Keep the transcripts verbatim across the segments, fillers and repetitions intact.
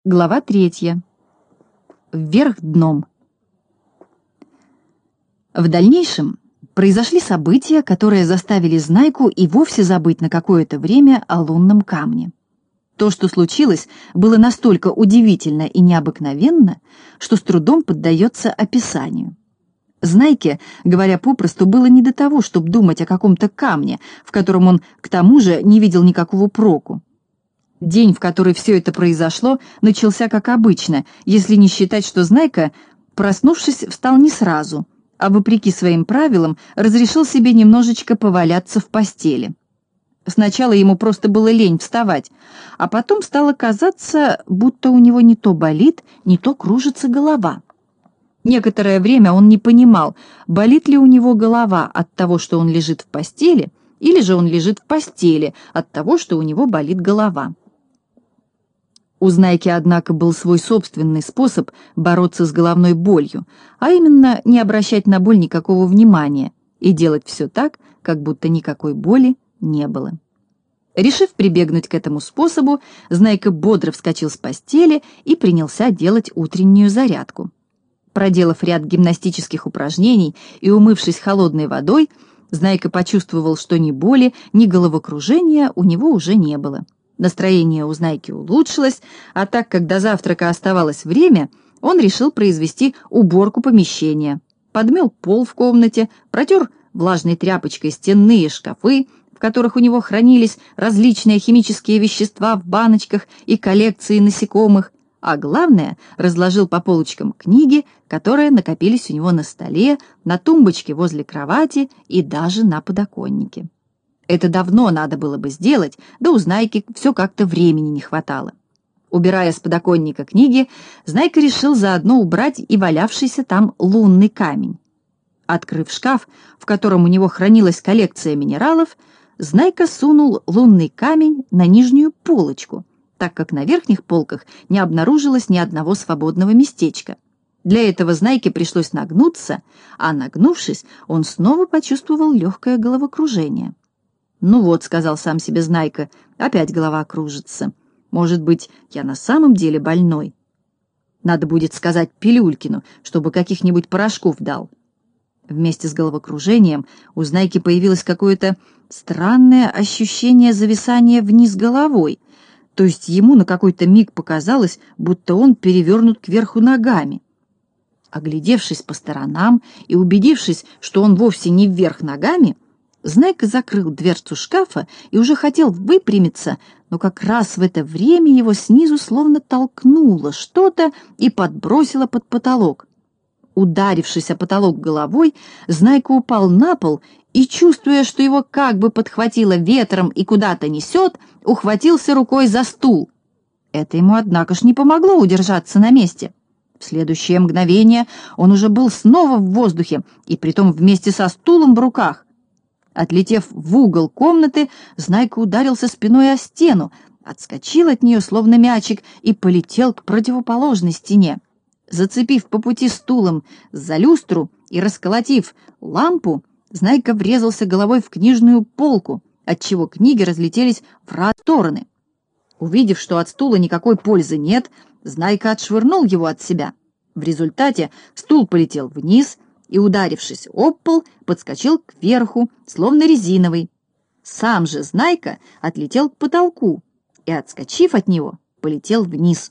Глава третья. Вверх дном. В дальнейшем произошли события, которые заставили Знайку и вовсе забыть на какое-то время о лунном камне. То, что случилось, было настолько удивительно и необыкновенно, что с трудом поддается описанию. Знайке, говоря попросту, было не до того, чтобы думать о каком-то камне, в котором он, к тому же, не видел никакого проку. День, в который все это произошло, начался как обычно, если не считать, что Знайка, проснувшись, встал не сразу, а, вопреки своим правилам, разрешил себе немножечко поваляться в постели. Сначала ему просто было лень вставать, а потом стало казаться, будто у него не то болит, не то кружится голова. Некоторое время он не понимал, болит ли у него голова от того, что он лежит в постели, или же он лежит в постели от того, что у него болит голова. У Знайки, однако, был свой собственный способ бороться с головной болью, а именно не обращать на боль никакого внимания и делать все так, как будто никакой боли не было. Решив прибегнуть к этому способу, Знайка бодро вскочил с постели и принялся делать утреннюю зарядку. Проделав ряд гимнастических упражнений и умывшись холодной водой, Знайка почувствовал, что ни боли, ни головокружения у него уже не было. Настроение у Знайки улучшилось, а так как до завтрака оставалось время, он решил произвести уборку помещения. Подмел пол в комнате, протер влажной тряпочкой стенные шкафы, в которых у него хранились различные химические вещества в баночках и коллекции насекомых, а главное, разложил по полочкам книги, которые накопились у него на столе, на тумбочке возле кровати и даже на подоконнике. Это давно надо было бы сделать, да у Знайки все как-то времени не хватало. Убирая с подоконника книги, Знайка решил заодно убрать и валявшийся там лунный камень. Открыв шкаф, в котором у него хранилась коллекция минералов, Знайка сунул лунный камень на нижнюю полочку, так как на верхних полках не обнаружилось ни одного свободного местечка. Для этого Знайке пришлось нагнуться, а нагнувшись, он снова почувствовал легкое головокружение. «Ну вот», — сказал сам себе Знайка, — «опять голова кружится. Может быть, я на самом деле больной? Надо будет сказать Пилюлькину, чтобы каких-нибудь порошков дал». Вместе с головокружением у Знайки появилось какое-то странное ощущение зависания вниз головой, то есть ему на какой-то миг показалось, будто он перевернут кверху ногами. Оглядевшись по сторонам и убедившись, что он вовсе не вверх ногами, Знайка закрыл дверцу шкафа и уже хотел выпрямиться, но как раз в это время его снизу словно толкнуло что-то и подбросило под потолок. Ударившись о потолок головой, Знайка упал на пол и, чувствуя, что его как бы подхватило ветром и куда-то несет, ухватился рукой за стул. Это ему, однако ж, не помогло удержаться на месте. В следующее мгновение он уже был снова в воздухе, и притом вместе со стулом в руках. Отлетев в угол комнаты, Знайка ударился спиной о стену, отскочил от нее, словно мячик, и полетел к противоположной стене. Зацепив по пути стулом за люстру и расколотив лампу, Знайка врезался головой в книжную полку, отчего книги разлетелись в разные стороны. Увидев, что от стула никакой пользы нет, Знайка отшвырнул его от себя. В результате стул полетел вниз и, ударившись об пол, подскочил кверху, словно резиновый. Сам же Знайка отлетел к потолку и, отскочив от него, полетел вниз.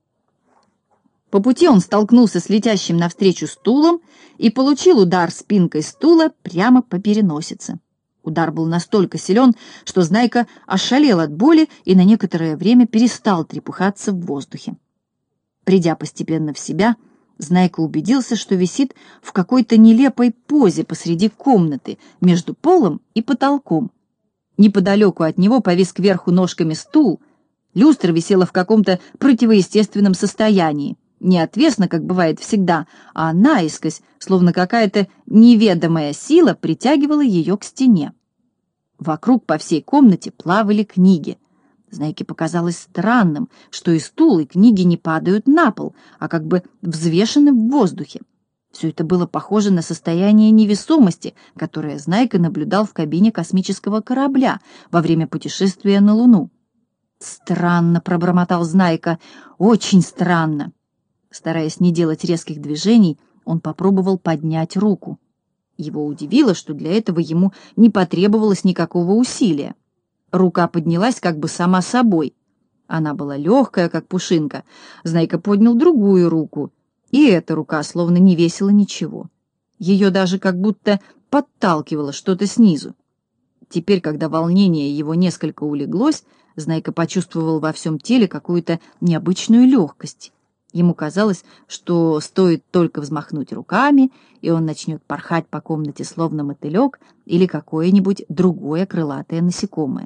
По пути он столкнулся с летящим навстречу стулом и получил удар спинкой стула прямо по переносице. Удар был настолько силен, что Знайка ошалел от боли и на некоторое время перестал трепыхаться в воздухе. Придя постепенно в себя, Знайка убедился, что висит в какой-то нелепой позе посреди комнаты, между полом и потолком. Неподалеку от него повис кверху ножками стул, люстра висела в каком-то противоестественном состоянии, не отвесно, как бывает всегда, а наискось, словно какая-то неведомая сила притягивала ее к стене. Вокруг по всей комнате плавали книги. Знайке показалось странным, что и стул, и книги не падают на пол, а как бы взвешены в воздухе. Все это было похоже на состояние невесомости, которое Знайка наблюдал в кабине космического корабля во время путешествия на Луну. «Странно», — пробормотал Знайка, — «очень странно». Стараясь не делать резких движений, он попробовал поднять руку. Его удивило, что для этого ему не потребовалось никакого усилия. Рука поднялась как бы сама собой. Она была легкая, как пушинка. Знайка поднял другую руку, и эта рука словно не весила ничего. Ее даже как будто подталкивало что-то снизу. Теперь, когда волнение его несколько улеглось, Знайка почувствовал во всем теле какую-то необычную легкость. Ему казалось, что стоит только взмахнуть руками, и он начнет порхать по комнате словно мотылек или какое-нибудь другое крылатое насекомое.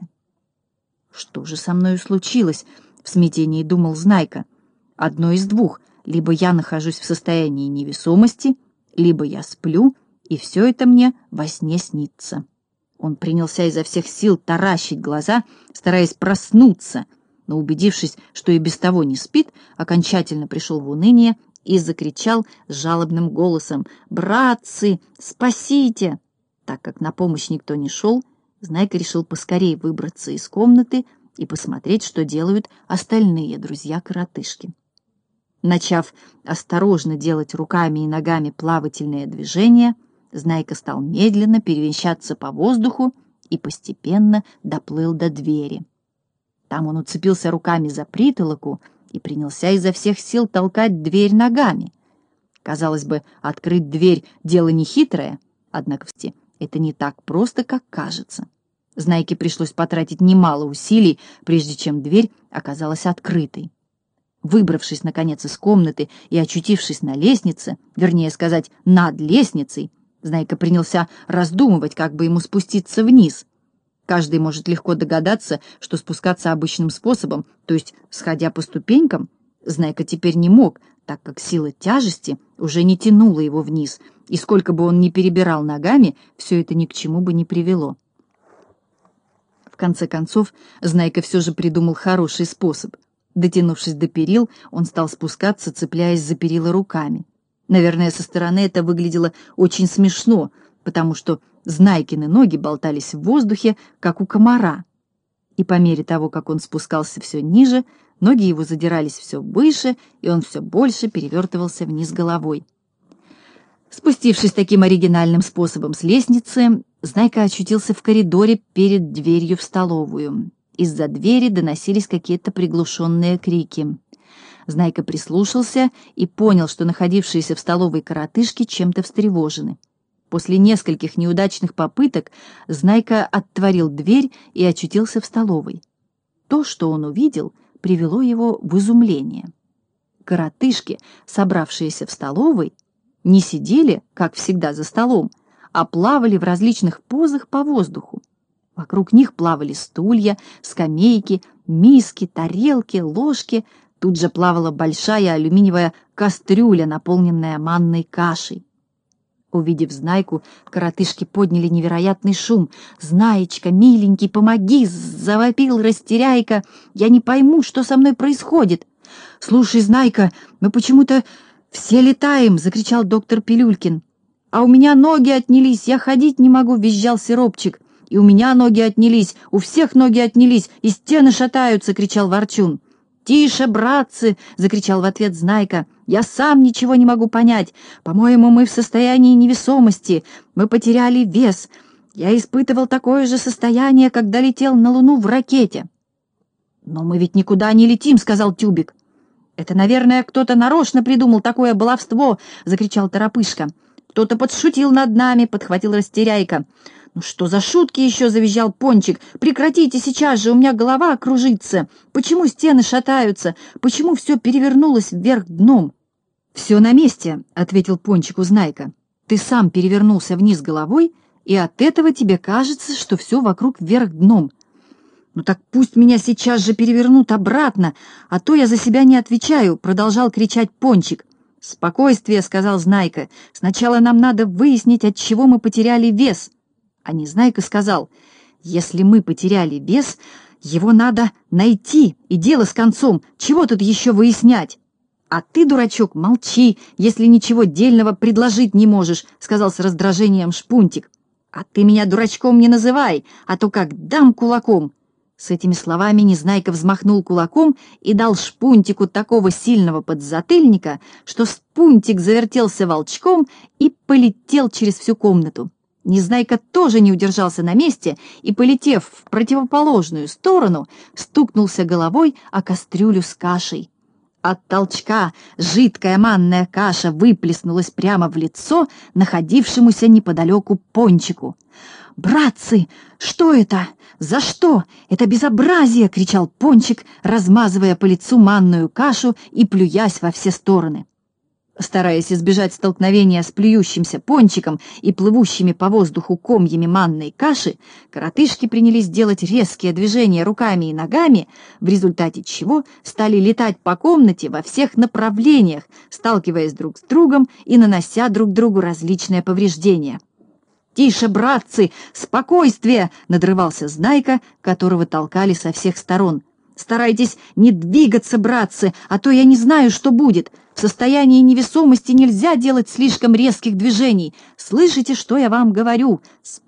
«Что же со мною случилось?» — в смятении думал Знайка. «Одно из двух. Либо я нахожусь в состоянии невесомости, либо я сплю, и все это мне во сне снится». Он принялся изо всех сил таращить глаза, стараясь проснуться, но, убедившись, что и без того не спит, окончательно пришел в уныние и закричал с жалобным голосом: «Братцы, спасите!» Так как на помощь никто не шел, Знайка решил поскорее выбраться из комнаты и посмотреть, что делают остальные друзья-коротышки. Начав осторожно делать руками и ногами плавательные движения, Знайка стал медленно перемещаться по воздуху и постепенно доплыл до двери. Там он уцепился руками за притолоку и принялся изо всех сил толкать дверь ногами. Казалось бы, открыть дверь — дело нехитрое, однако это не так просто, как кажется. Знайке пришлось потратить немало усилий, прежде чем дверь оказалась открытой. Выбравшись, наконец, из комнаты и очутившись на лестнице, вернее сказать, над лестницей, Знайка принялся раздумывать, как бы ему спуститься вниз. Каждый может легко догадаться, что спускаться обычным способом, то есть сходя по ступенькам, Знайка теперь не мог, так как сила тяжести уже не тянула его вниз, и сколько бы он ни перебирал ногами, все это ни к чему бы не привело. В конце концов, Знайка все же придумал хороший способ. Дотянувшись до перил, он стал спускаться, цепляясь за перила руками. Наверное, со стороны это выглядело очень смешно, потому что Знайкины ноги болтались в воздухе, как у комара. И по мере того, как он спускался все ниже, ноги его задирались все выше, и он все больше перевертывался вниз головой. Спустившись таким оригинальным способом с лестницы, Знайка очутился в коридоре перед дверью в столовую. Из-за двери доносились какие-то приглушенные крики. Знайка прислушался и понял, что находившиеся в столовой коротышки чем-то встревожены. После нескольких неудачных попыток Знайка отворил дверь и очутился в столовой. То, что он увидел, привело его в изумление. Коротышки, собравшиеся в столовой, не сидели, как всегда, за столом, а плавали в различных позах по воздуху. Вокруг них плавали стулья, скамейки, миски, тарелки, ложки. Тут же плавала большая алюминиевая кастрюля, наполненная манной кашей. Увидев Знайку, коротышки подняли невероятный шум. «Знаечка, миленький, помоги!» — завопил Растеряйка. «Я не пойму, что со мной происходит!» «Слушай, Знайка, мы почему-то все летаем!» — закричал доктор Пилюлькин. «А у меня ноги отнялись, я ходить не могу!» — визжал Сиропчик. «И у меня ноги отнялись, у всех ноги отнялись, и стены шатаются!» — кричал Ворчун. «Тише, братцы!» — закричал в ответ Знайка. «Я сам ничего не могу понять. По-моему, мы в состоянии невесомости. Мы потеряли вес. Я испытывал такое же состояние, когда летел на Луну в ракете». «Но мы ведь никуда не летим», — сказал Тюбик. «Это, наверное, кто-то нарочно придумал такое баловство», — закричал Торопышка. «Кто-то подшутил над нами», — подхватил Растеряйка. «Ну что за шутки еще?» — завизжал Пончик. «Прекратите сейчас же, у меня голова кружится. Почему стены шатаются? Почему все перевернулось вверх дном?» «Все на месте», — ответил Пончику Знайка. «Ты сам перевернулся вниз головой, и от этого тебе кажется, что все вокруг вверх дном». «Ну так пусть меня сейчас же перевернут обратно, а то я за себя не отвечаю», — продолжал кричать Пончик. «Спокойствие», — сказал Знайка. «Сначала нам надо выяснить, от чего мы потеряли вес». А Незнайка сказал: «Если мы потеряли вес, его надо найти, и дело с концом. Чего тут еще выяснять?» «А ты, дурачок, молчи, если ничего дельного предложить не можешь», — сказал с раздражением Шпунтик. «А ты меня дурачком не называй, а то как дам кулаком». С этими словами Незнайка взмахнул кулаком и дал Шпунтику такого сильного подзатыльника, что Шпунтик завертелся волчком и полетел через всю комнату. Незнайка тоже не удержался на месте и, полетев в противоположную сторону, стукнулся головой о кастрюлю с кашей. От толчка жидкая манная каша выплеснулась прямо в лицо находившемуся неподалеку Пончику. «Братцы, что это? За что? Это безобразие!» — кричал Пончик, размазывая по лицу манную кашу и плюясь во все стороны. Стараясь избежать столкновения с плюющимся Пончиком и плывущими по воздуху комьями манной каши, коротышки принялись делать резкие движения руками и ногами, в результате чего стали летать по комнате во всех направлениях, сталкиваясь друг с другом и нанося друг другу различные повреждения. «Тише, братцы! Спокойствие!» — надрывался Знайка, которого толкали со всех сторон. «Старайтесь не двигаться, братцы, а то я не знаю, что будет. В состоянии невесомости нельзя делать слишком резких движений. Слышите, что я вам говорю?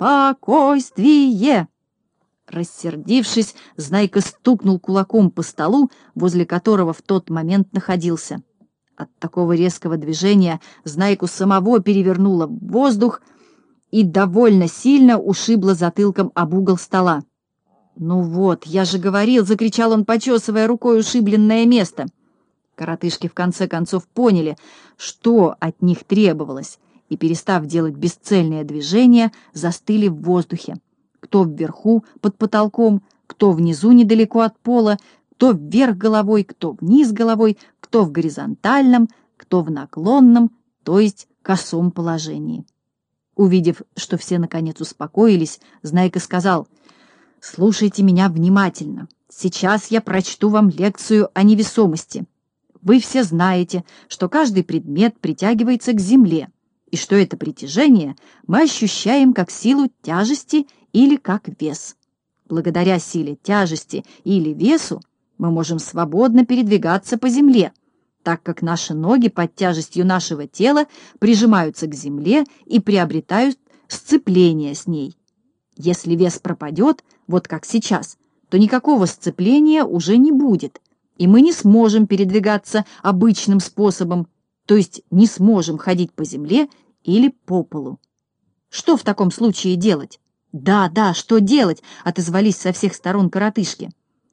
Спокойствие!» Рассердившись, Знайка стукнул кулаком по столу, возле которого в тот момент находился. От такого резкого движения Знайку самого перевернуло в воздух и довольно сильно ушибло затылком об угол стола. «Ну вот, я же говорил!» — закричал он, почесывая рукой ушибленное место. Коротышки в конце концов поняли, что от них требовалось, и, перестав делать бесцельные движения, застыли в воздухе. Кто вверху, под потолком, кто внизу недалеко от пола, кто вверх головой, кто вниз головой, кто в горизонтальном, кто в наклонном, то есть косом положении. Увидев, что все наконец успокоились, Знайка сказал: «Слушайте меня внимательно. Сейчас я прочту вам лекцию о невесомости. Вы все знаете, что каждый предмет притягивается к земле, и что это притяжение мы ощущаем как силу тяжести или как вес. Благодаря силе тяжести или весу мы можем свободно передвигаться по земле, так как наши ноги под тяжестью нашего тела прижимаются к земле и приобретают сцепление с ней. Если вес пропадет, вот как сейчас, то никакого сцепления уже не будет, и мы не сможем передвигаться обычным способом, то есть не сможем ходить по земле или по полу. Что в таком случае делать?» «Да, да, что делать?» — отозвались со всех сторон коротышки.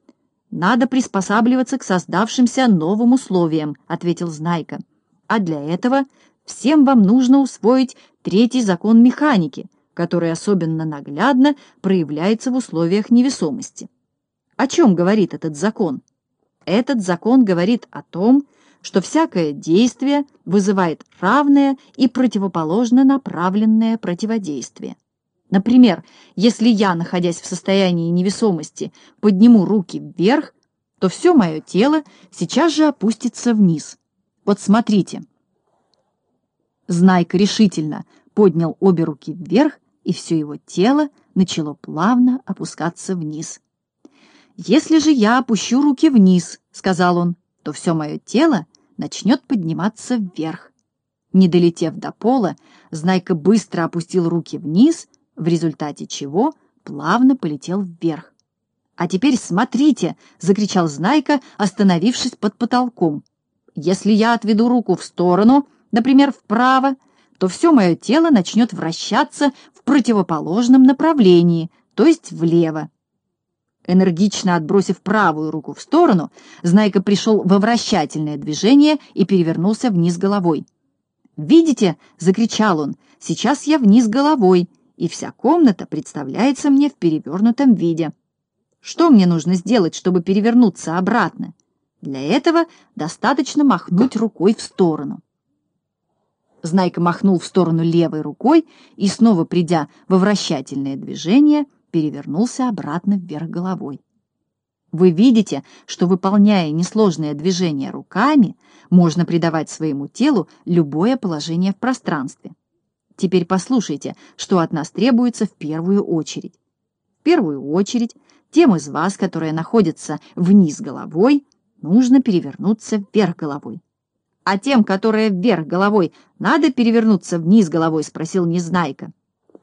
«Надо приспосабливаться к создавшимся новым условиям», — ответил Знайка. «А для этого всем вам нужно усвоить третий закон механики, который особенно наглядно проявляется в условиях невесомости». О чем говорит этот закон? Этот закон говорит о том, что всякое действие вызывает равное и противоположно направленное противодействие. Например, если я, находясь в состоянии невесомости, подниму руки вверх, то все мое тело сейчас же опустится вниз. Вот смотрите. Знайка решительно поднял обе руки вверх, и все его тело начало плавно опускаться вниз. «Если же я опущу руки вниз, — сказал он, — то все мое тело начнет подниматься вверх». Не долетев до пола, Знайка быстро опустил руки вниз, в результате чего плавно полетел вверх. «А теперь смотрите!» — закричал Знайка, остановившись под потолком. «Если я отведу руку в сторону, например, вправо, то все мое тело начнет вращаться в противоположном направлении, то есть влево». Энергично отбросив правую руку в сторону, Знайка пришел во вращательное движение и перевернулся вниз головой. «Видите?» — закричал он. «Сейчас я вниз головой, и вся комната представляется мне в перевернутом виде. Что мне нужно сделать, чтобы перевернуться обратно? Для этого достаточно махнуть рукой в сторону». Знайка махнул в сторону левой рукой и, снова придя во вращательное движение, перевернулся обратно вверх головой. Вы видите, что, выполняя несложное движение руками, можно придавать своему телу любое положение в пространстве. Теперь послушайте, что от нас требуется в первую очередь. В первую очередь, тем из вас, которые находятся вниз головой, нужно перевернуться вверх головой. «А тем, которые вверх головой, надо перевернуться вниз головой?» — спросил Незнайка.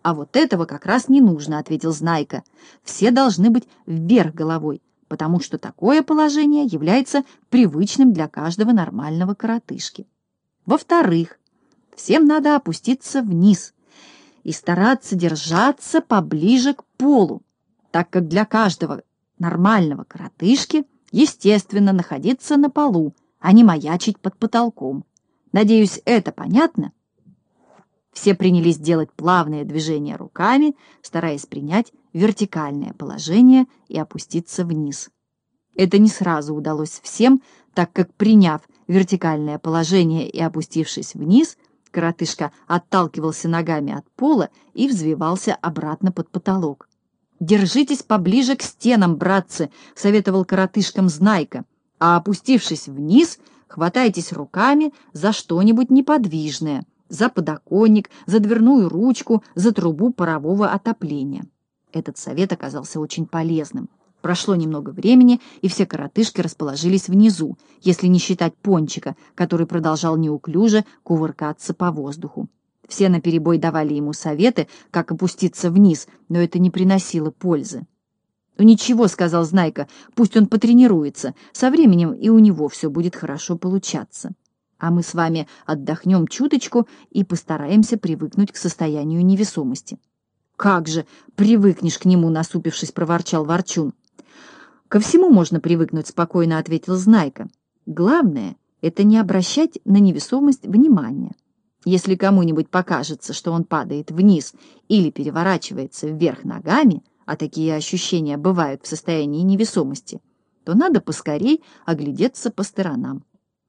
«А вот этого как раз не нужно», — ответил Знайка. «Все должны быть вверх головой, потому что такое положение является привычным для каждого нормального коротышки. Во-вторых, всем надо опуститься вниз и стараться держаться поближе к полу, так как для каждого нормального коротышки естественно находиться на полу, а не маячить под потолком. Надеюсь, это понятно?» Все принялись делать плавные движения руками, стараясь принять вертикальное положение и опуститься вниз. Это не сразу удалось всем, так как, приняв вертикальное положение и опустившись вниз, коротышка отталкивался ногами от пола и взвивался обратно под потолок. «Держитесь поближе к стенам, братцы», — советовал коротышкам Знайка, «а опустившись вниз, хватайтесь руками за что-нибудь неподвижное, за подоконник, за дверную ручку, за трубу парового отопления». Этот совет оказался очень полезным. Прошло немного времени, и все коротышки расположились внизу, если не считать Пончика, который продолжал неуклюже кувыркаться по воздуху. Все наперебой давали ему советы, как опуститься вниз, но это не приносило пользы. «Ну ничего», — сказал Знайка, — «пусть он потренируется, со временем и у него все будет хорошо получаться. А мы с вами отдохнем чуточку и постараемся привыкнуть к состоянию невесомости». «Как же привыкнешь к нему?» — насупившись, проворчал Ворчун. «Ко всему можно привыкнуть», — спокойно ответил Знайка. «Главное — это не обращать на невесомость внимания. Если кому-нибудь покажется, что он падает вниз или переворачивается вверх ногами, а такие ощущения бывают в состоянии невесомости, то надо поскорей оглядеться по сторонам.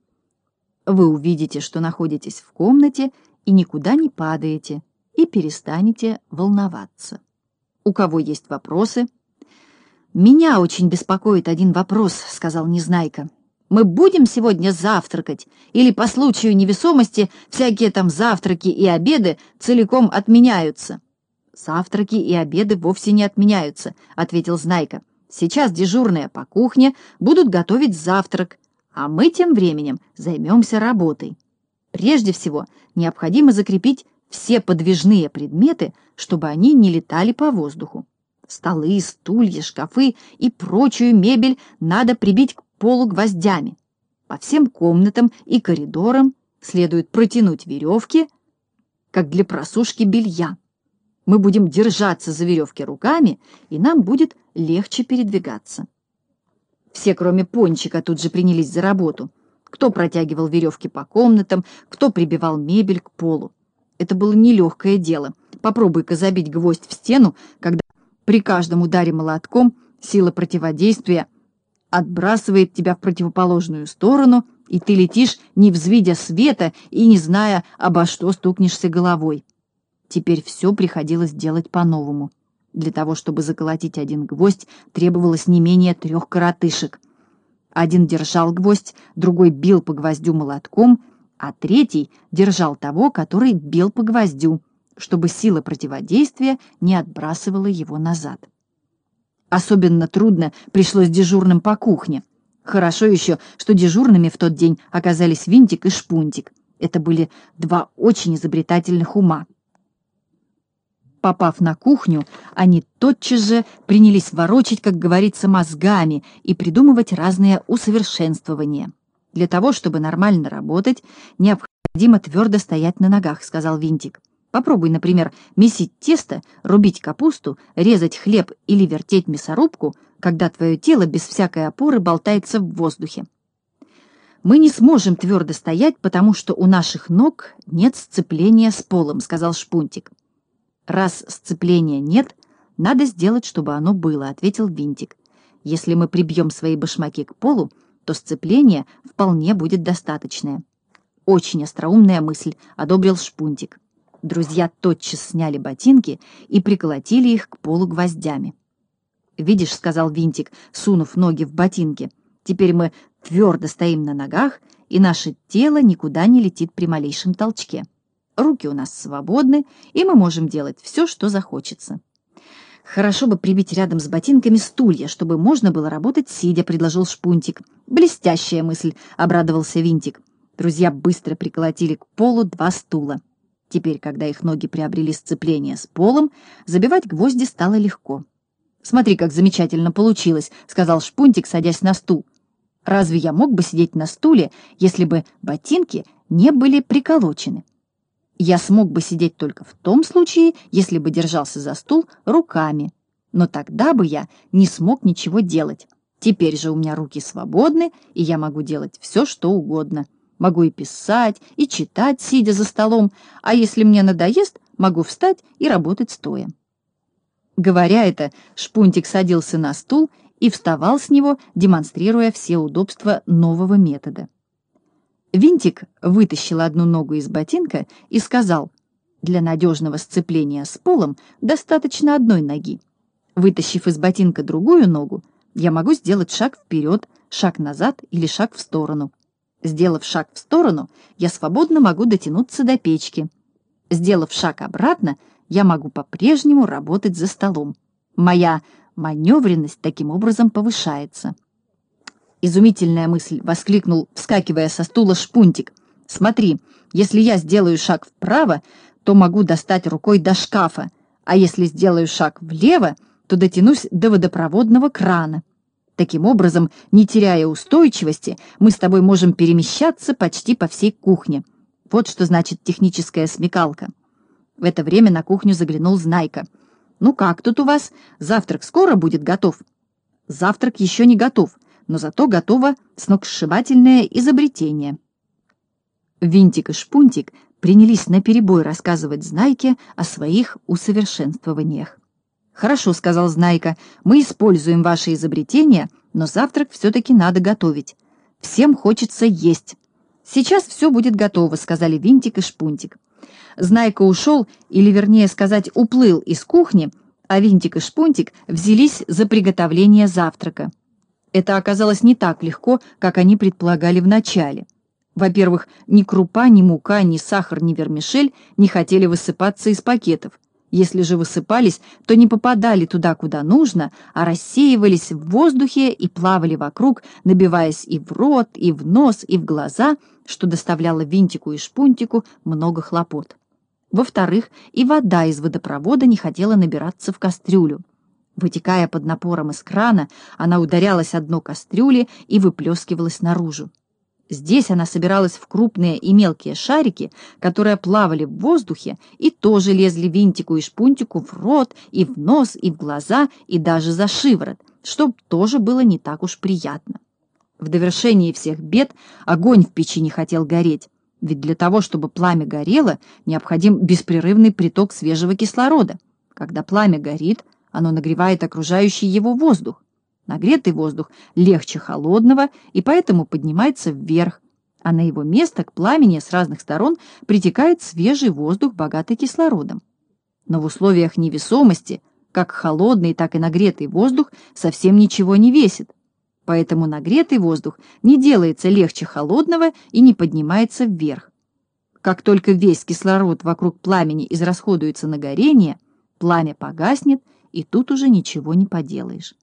Вы увидите, что находитесь в комнате и никуда не падаете, и перестанете волноваться. У кого есть вопросы?» «Меня очень беспокоит один вопрос», — сказал Незнайка. «Мы будем сегодня завтракать, или по случаю невесомости всякие там завтраки и обеды целиком отменяются?» «Завтраки и обеды вовсе не отменяются», — ответил Знайка. «Сейчас дежурные по кухне будут готовить завтрак, а мы тем временем займемся работой. Прежде всего, необходимо закрепить все подвижные предметы, чтобы они не летали по воздуху. Столы, стулья, шкафы и прочую мебель надо прибить к полу гвоздями. По всем комнатам и коридорам следует протянуть веревки, как для просушки белья. Мы будем держаться за веревки руками, и нам будет легче передвигаться». Все, кроме Пончика, тут же принялись за работу. Кто протягивал веревки по комнатам, кто прибивал мебель к полу. Это было нелегкое дело. Попробуй-ка забить гвоздь в стену, когда при каждом ударе молотком сила противодействия отбрасывает тебя в противоположную сторону, и ты летишь, не взвидя света и не зная, обо что стукнешься головой. Теперь все приходилось делать по-новому. Для того, чтобы заколотить один гвоздь, требовалось не менее трех коротышек. Один держал гвоздь, другой бил по гвоздю молотком, а третий держал того, который бил по гвоздю, чтобы сила противодействия не отбрасывала его назад. Особенно трудно пришлось дежурным по кухне. Хорошо еще, что дежурными в тот день оказались Винтик и Шпунтик. Это были два очень изобретательных ума. Попав на кухню, они тотчас же принялись ворочать, как говорится, мозгами и придумывать разные усовершенствования. «Для того, чтобы нормально работать, необходимо твердо стоять на ногах», — сказал Винтик. «Попробуй, например, месить тесто, рубить капусту, резать хлеб или вертеть мясорубку, когда твое тело без всякой опоры болтается в воздухе». «Мы не сможем твердо стоять, потому что у наших ног нет сцепления с полом», — сказал Шпунтик. «Раз сцепления нет, надо сделать, чтобы оно было», — ответил Винтик. «Если мы прибьем свои башмаки к полу, то сцепление вполне будет достаточное». «Очень остроумная мысль», — одобрил Шпунтик. Друзья тотчас сняли ботинки и приколотили их к полу гвоздями. «Видишь», — сказал Винтик, сунув ноги в ботинки, — «теперь мы твердо стоим на ногах, и наше тело никуда не летит при малейшем толчке. Руки у нас свободны, и мы можем делать все, что захочется». «Хорошо бы прибить рядом с ботинками стулья, чтобы можно было работать сидя», — предложил Шпунтик. «Блестящая мысль», — обрадовался Винтик. Друзья быстро приколотили к полу два стула. Теперь, когда их ноги приобрели сцепление с полом, забивать гвозди стало легко. «Смотри, как замечательно получилось», — сказал Шпунтик, садясь на стул. «Разве я мог бы сидеть на стуле, если бы ботинки не были приколочены? Я смог бы сидеть только в том случае, если бы держался за стул руками. Но тогда бы я не смог ничего делать. Теперь же у меня руки свободны, и я могу делать все, что угодно. Могу и писать, и читать, сидя за столом, а если мне надоест, могу встать и работать стоя». Говоря это, Шпунтик садился на стул и вставал с него, демонстрируя все удобства нового метода. Винтик вытащил одну ногу из ботинка и сказал: «Для надежного сцепления с полом достаточно одной ноги. Вытащив из ботинка другую ногу, я могу сделать шаг вперед, шаг назад или шаг в сторону. Сделав шаг в сторону, я свободно могу дотянуться до печки. Сделав шаг обратно, я могу по-прежнему работать за столом. Моя маневренность таким образом повышается». «Изумительная мысль!» — воскликнул, вскакивая со стула Шпунтик. «Смотри, если я сделаю шаг вправо, то могу достать рукой до шкафа, а если сделаю шаг влево, то дотянусь до водопроводного крана. Таким образом, не теряя устойчивости, мы с тобой можем перемещаться почти по всей кухне. Вот что значит техническая смекалка». В это время на кухню заглянул Знайка. «Ну как тут у вас? Завтрак скоро будет готов?» «Завтрак еще не готов, но зато готово сногсшибательное изобретение». Винтик и Шпунтик принялись наперебой рассказывать Знайке о своих усовершенствованиях. «Хорошо», — сказал Знайка, — «мы используем ваши изобретения, но завтрак все-таки надо готовить. Всем хочется есть». «Сейчас все будет готово», — сказали Винтик и Шпунтик. Знайка ушел, или, вернее сказать, уплыл из кухни, а Винтик и Шпунтик взялись за приготовление завтрака. Это оказалось не так легко, как они предполагали вначале. Во-первых, ни крупа, ни мука, ни сахар, ни вермишель не хотели высыпаться из пакетов. Если же высыпались, то не попадали туда, куда нужно, а рассеивались в воздухе и плавали вокруг, набиваясь и в рот, и в нос, и в глаза, что доставляло Винтику и Шпунтику много хлопот. Во-вторых, и вода из водопровода не хотела набираться в кастрюлю. Вытекая под напором из крана, она ударялась о дно кастрюли и выплескивалась наружу. Здесь она собиралась в крупные и мелкие шарики, которые плавали в воздухе и тоже лезли Винтику и Шпунтику в рот, и в нос, и в глаза, и даже за шиворот, что тоже было не так уж приятно. В довершении всех бед огонь в печи не хотел гореть, ведь для того, чтобы пламя горело, необходим беспрерывный приток свежего кислорода. Когда пламя горит, оно нагревает окружающий его воздух. Нагретый воздух легче холодного и поэтому поднимается вверх, а на его место к пламени с разных сторон притекает свежий воздух, богатый кислородом. Но в условиях невесомости как холодный, так и нагретый воздух совсем ничего не весит, поэтому нагретый воздух не делается легче холодного и не поднимается вверх. Как только весь кислород вокруг пламени израсходуется на горение, пламя погаснет, и тут уже ничего не поделаешь.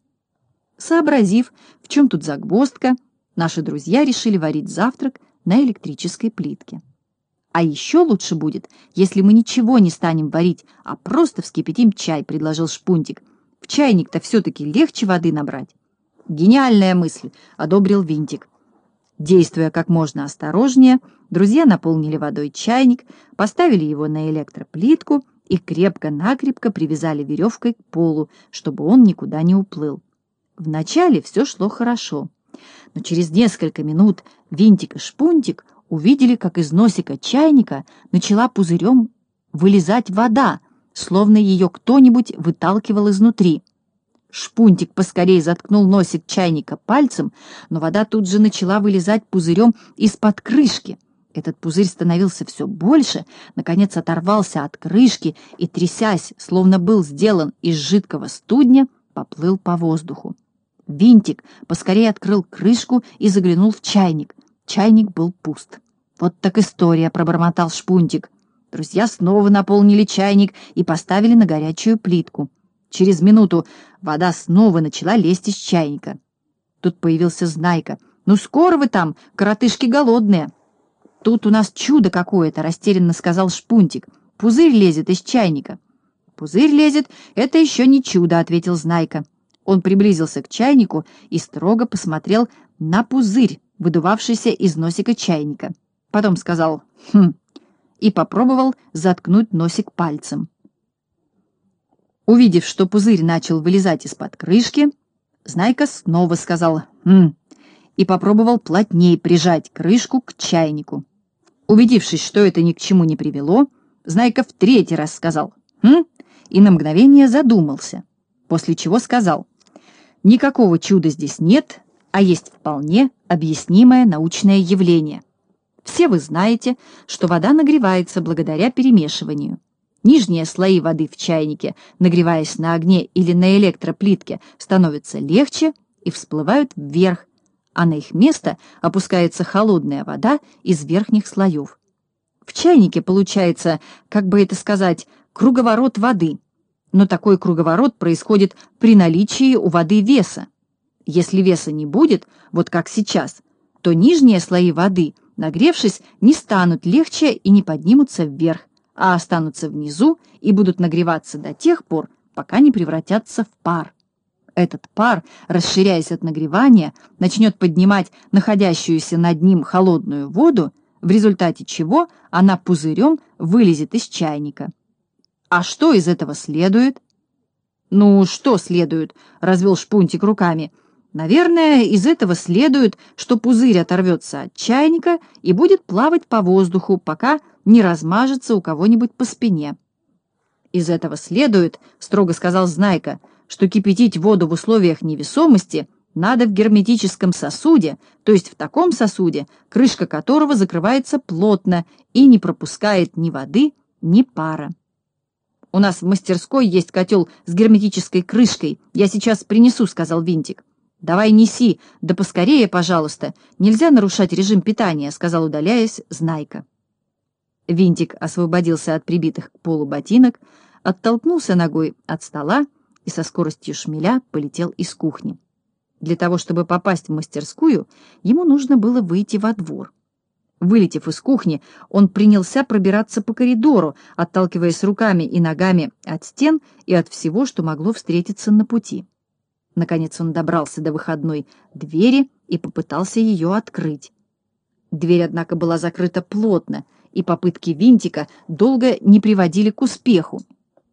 Сообразив, в чем тут загвоздка, наши друзья решили варить завтрак на электрической плитке. «А еще лучше будет, если мы ничего не станем варить, а просто вскипятим чай», — предложил Шпунтик. «В чайник-то все-таки легче воды набрать». «Гениальная мысль», — одобрил Винтик. Действуя как можно осторожнее, друзья наполнили водой чайник, поставили его на электроплитку и крепко-накрепко привязали веревкой к полу, чтобы он никуда не уплыл. Вначале все шло хорошо, но через несколько минут Винтик и Шпунтик увидели, как из носика чайника начала пузырем вылезать вода, словно ее кто-нибудь выталкивал изнутри. Шпунтик поскорее заткнул носик чайника пальцем, но вода тут же начала вылезать пузырем из-под крышки. Этот пузырь становился все больше, наконец оторвался от крышки и, трясясь, словно был сделан из жидкого студня, поплыл по воздуху. Винтик поскорее открыл крышку и заглянул в чайник. Чайник был пуст. «Вот так история», — пробормотал Шпунтик. Друзья снова наполнили чайник и поставили на горячую плитку. Через минуту вода снова начала лезть из чайника. Тут появился Знайка. «Ну скоро вы там, коротышки голодные!» «Тут у нас чудо какое-то», — растерянно сказал Шпунтик. пузырь лезет из чайника». «Пузырь лезет — это еще не чудо», — ответил Знайка. Он приблизился к чайнику и строго посмотрел на пузырь, выдувавшийся из носика чайника. Потом сказал «хм» и попробовал заткнуть носик пальцем. Увидев, что пузырь начал вылезать из-под крышки, Знайка снова сказал «хм» и попробовал плотнее прижать крышку к чайнику. Убедившись, что это ни к чему не привело, Знайка в третий раз сказал «хм» и на мгновение задумался, после чего сказал «никакого чуда здесь нет, а есть вполне объяснимое научное явление. Все вы знаете, что вода нагревается благодаря перемешиванию. Нижние слои воды в чайнике, нагреваясь на огне или на электроплитке, становятся легче и всплывают вверх, а на их место опускается холодная вода из верхних слоев. В чайнике получается, как бы это сказать, круговорот воды, но такой круговорот происходит при наличии у воды веса. Если веса не будет, вот как сейчас, то нижние слои воды, нагревшись, не станут легче и не поднимутся вверх, а останутся внизу и будут нагреваться до тех пор, пока не превратятся в пар. Этот пар, расширяясь от нагревания, начнет поднимать находящуюся над ним холодную воду, в результате чего она пузырем вылезет из чайника. А что из этого следует? Ну, что следует? Развел Шпунтик руками. Наверное, из этого следует, что пузырь оторвется от чайника и будет плавать по воздуху, пока не размажется у кого-нибудь по спине. Из этого следует, строго сказал Знайка, что кипятить воду в условиях невесомости надо в герметическом сосуде, то есть в таком сосуде, крышка которого закрывается плотно и не пропускает ни воды, ни пара. «У нас в мастерской есть котел с герметической крышкой. Я сейчас принесу», — сказал Винтик. «Давай неси, да поскорее, пожалуйста. Нельзя нарушать режим питания», — сказал, удаляясь, Знайка. Винтик освободился от прибитых к полу ботинок, оттолкнулся ногой от стола и со скоростью шмеля полетел из кухни. Для того, чтобы попасть в мастерскую, ему нужно было выйти во двор. Вылетев из кухни, он принялся пробираться по коридору, отталкиваясь руками и ногами от стен и от всего, что могло встретиться на пути. Наконец он добрался до выходной двери и попытался ее открыть. Дверь, однако, была закрыта плотно, и попытки Винтика долго не приводили к успеху.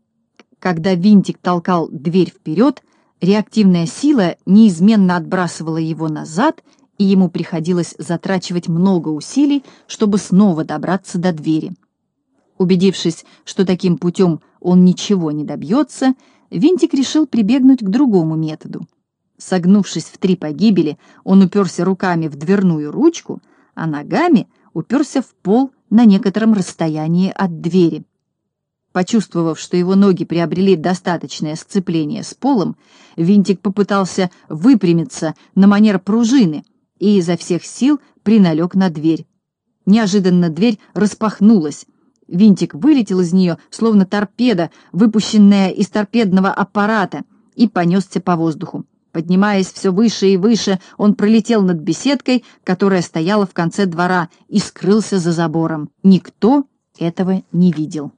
Когда Винтик толкал дверь вперед, реактивная сила неизменно отбрасывала его назад, и ему приходилось затрачивать много усилий, чтобы снова добраться до двери. Убедившись, что таким путем он ничего не добьется, Винтик решил прибегнуть к другому методу. Согнувшись в три погибели, он уперся руками в дверную ручку, а ногами уперся в пол на некотором расстоянии от двери. Почувствовав, что его ноги приобрели достаточное сцепление с полом, Винтик попытался выпрямиться на манер пружины и изо всех сил приналег на дверь. Неожиданно дверь распахнулась. Винтик вылетел из нее, словно торпеда, выпущенная из торпедного аппарата, и понесся по воздуху. Поднимаясь все выше и выше, он пролетел над беседкой, которая стояла в конце двора, и скрылся за забором. Никто этого не видел.